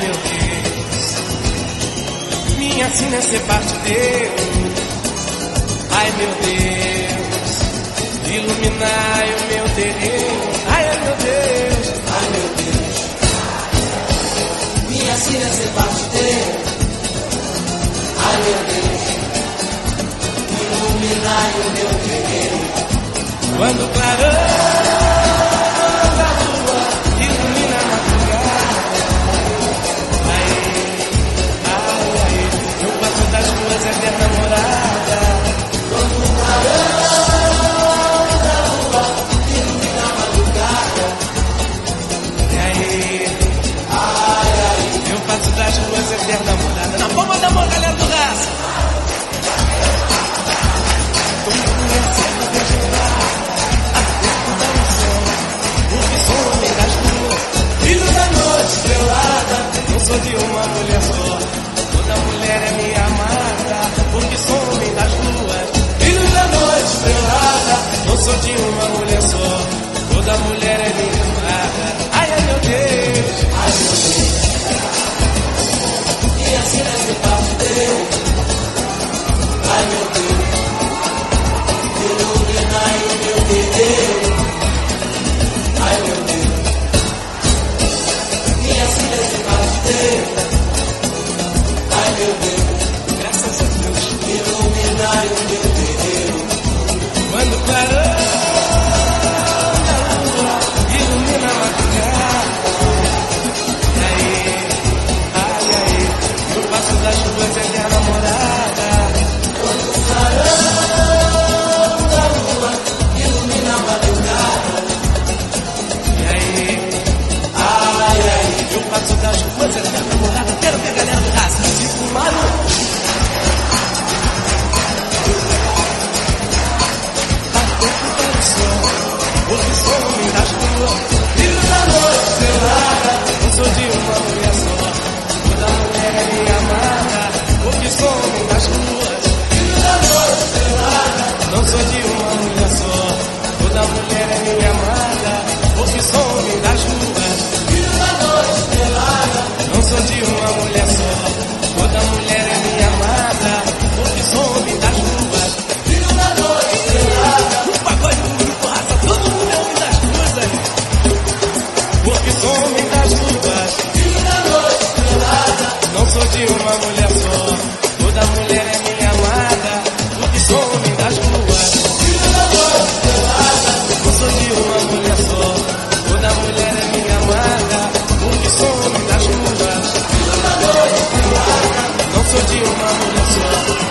meu Deus, me ensina a ser parte teu. Ai meu Deus, iluminai o meu terreno. Ai meu Deus, me ensina a ser parte teu. Ai meu Deus, iluminai o meu terreno. Quando clarando a lua ilumina a madrugada. Ai, ai, ai, no quarto das ruas eterna morada. Quando clarando a lua ilumina a madrugada. Ai, eu faço das ruas eterna morada. Na palma da mão, galera do Raça. Filho da noite estrelada, não sou de uma mulher só, toda mulher é minha amada, porque sou homem das ruas. Filho da noite estrelada, não sou de uma mulher só, toda mulher é minha amada. Ai, ai meu Deus, ai meu Deus, e assim é ser parte teu. Ai meu Deus, iluminai o meu terreiro. Ai meu Deus, ai meu Deus, graças a Deus, iluminai o meu terreiro. Quando clarando a lua ilumina a madrugada. Ai, ai, ai, no passo das ruas é minha namorada. Quando clarando a lua ilumina a madrugada. Ai, ai, eu passo das ruas é minha namorada. Quero ver a galera do Raça se fumaram. Porque sou homem das ruas, Filho da noite estrelada, não sou de uma mulher só, toda mulher é minha amada, porque sou homem das ruas. filho da noite estrelada, Não sou de uma mulher só, toda mulher é minha amada, porque sou homem das ruas. filho da noite estrelada, Não sou de uma mulher só, toda mulher é minha amada, porque sou homem das ruas. filho da noite estrelada, No pagode do grupo Raça, todo mundo é homem das ruas aí, porque sou homem das ruas. filho da noite estrelada, Não sou de uma mulher só, toda mulher é minha amada, porque sou homem das ruas. filho da noite estrelada, Não sou de uma mulher só, toda mulher é minha amada, porque sou homem das ruas. filho da noite estrelada, Não sou de uma mulher só,